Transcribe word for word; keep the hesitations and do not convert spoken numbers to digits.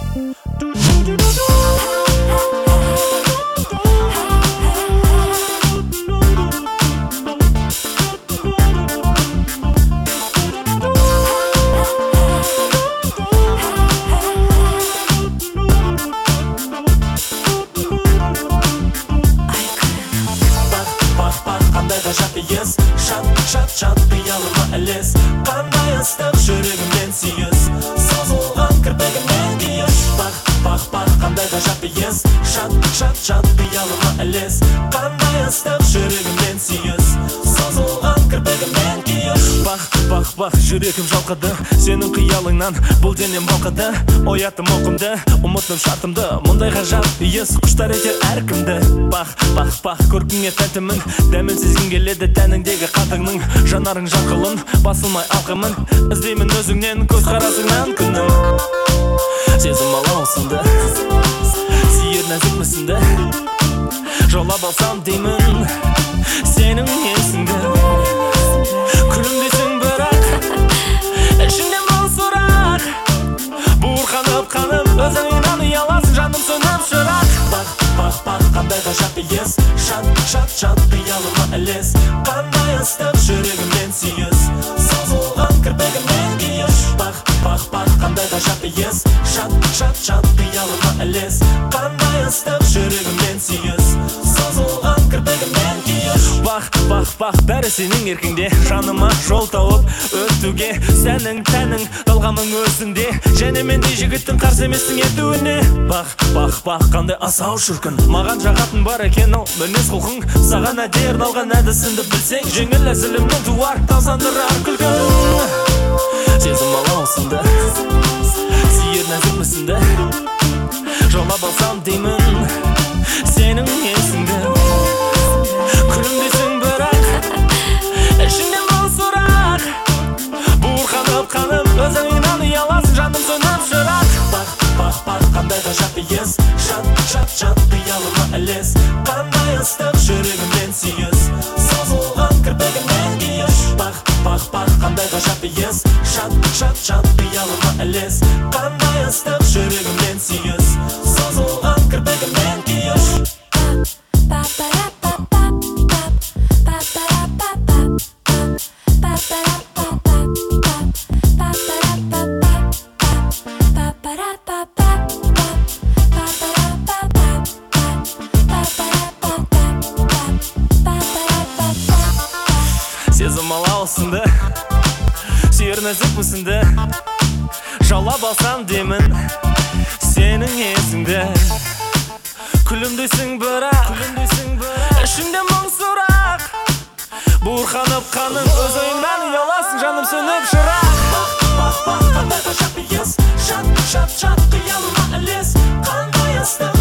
Yes, şat şat şat kıyalıma eles Qanday ıslık жүрегімнен сүйіс Созылған кірпігімнен күйіш Бақ, бақ, бақ, қандай ғажап yes Шат, шат, шат кыяlıma eles Qanday ыстық жүрегімнен сүйіс Созылған кірпігімнен күйіш Бақ, бақ, бақ, жүрегім жалқыды Сенің қиялыңнан бұл денем балқыды Ояттым оқымды, ұмыттым шартымды Мұндай ғажап yes құштар етер әркімді Бақ, бақ, бақ, көркіңе тәнтімін Дәмін сезгім келеді тәніңдегі қатыңның Жанарың жарқылын, басылмай алқымын Іздеймін өзіңнен көз қарасыңнан күнім Сезім алаусынды, сүйер нәзік мүсінді Жаулап алсам деймін, сенің есіңді Күлімдесің бірақ, ішіңден бұл сұрақ Буырқанып қаным, өзіңнен ұяласың жаным сөніп шырақ Бақ, бақ, бақ, қандай ғажап yes Шат, шат, шат қиялыма ілес Қандай ыстық жүрегімнен сүйіс Созылған кірпігімнен күйіш Бақ, бақ, бақ, қандай ғажап yes Шат, шат, шат қиялыма ілес Қандай ыстық жүрегімнен сүйіс Созылған кірпігімнен күйіш Бақ, бақ, бақ, бәрі сенің еркіңде Жаныма жол тауып өтуге Сәнің, тәнің, талғамың өзіңде Және мендей жігіттің қарсы еместің етуіне Бақ, бақ, бақ, қандай асау шіркін Маған жағатын бар екен ол мінез құлқың Саған әдей арналған әдісіңді білсең Жеңіл әзілімнен туар тазандырар күлкің Сезім алаусынды, сүйер нәзік мүсінді Жаулап алсам деймін, сенің есіңді Күлімдесің бірақ, ішіңден бұл сұрақ Буырқанып қаным, өзіңнен ұяласың жаным сөніп шырақ Бақ, бақ, бақ, қандай ғажап yes Шат, шат, шат қиялыма ілес Қандай ыстық жүрегімнен сүйіс Созылған кірпігімнен күйіш Бақ, бақ, бақ, қандай ғажап yes Шат, шат, шат қиялыма ілес Қандай ыстық жүрегімнен сүйіс Созылған кірпігімнен күйіш Сезім алаусынды, сүйер нәзік мүсінді Жаулап алсам деймін, сенің есіңді Күлімдесің бірақ, ішіңден мың сұрақ Буырқанып қаның, өз ойыңнан ұяласың жаным сөніп шырақ Бақ, бақ, бақ, қандай ғажап yes Шат, шат, шат қиялыма ілес Қандай ыстық